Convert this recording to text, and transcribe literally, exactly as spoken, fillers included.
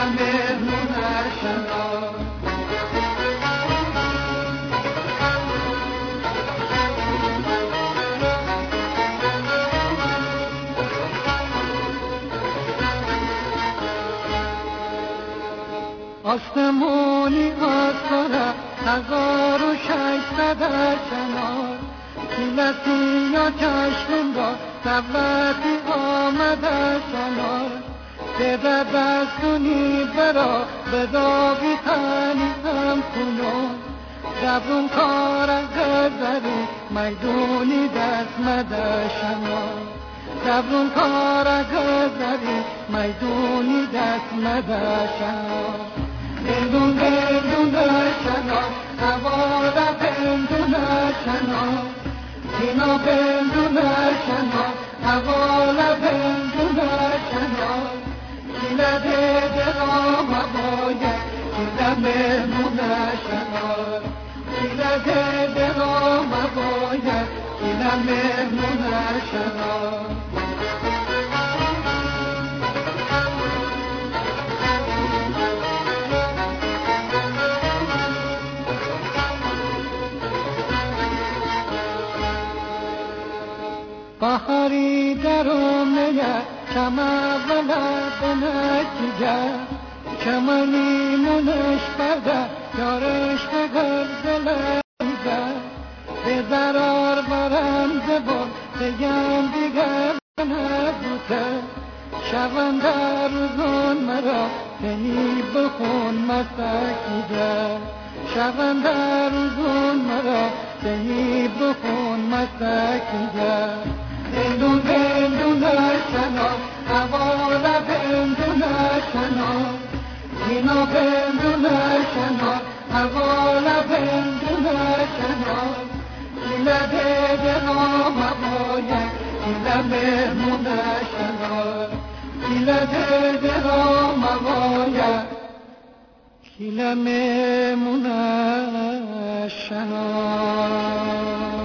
مهمون شنار آسمونی آساره هزار و ششصد شنار کلتی یا چشم را دولتی آمده شنار بده دستونی برا بداوی تنی هم کنون زبون کار غزری میدونی دست مده شنار زبون کار غزری میدونی دست مده شنار بندون بندون شنار هوارا بندون شنار اینا بندون شنار هوارا بندون شنار اینا دیده را مباید اینا مهمون شنار اینا دیده را مباید اینا مهمون شنار بهاری در اومده کما ولد نتیجه چمنی منش بده یارش بگر دلیده به درار برنده بود بگم دیگر نبوده شبن در روزون مرا بنی بخون مسکیده شبن در روزون مرا بنی بخون مسکیده بندون بندون شنار هوارا بندون شنار اینا بندون شنار هوارا بندون شنار اینا دیده را مباید اینا مهمون شنار اینا دیده را مباید اینا مهمون شنار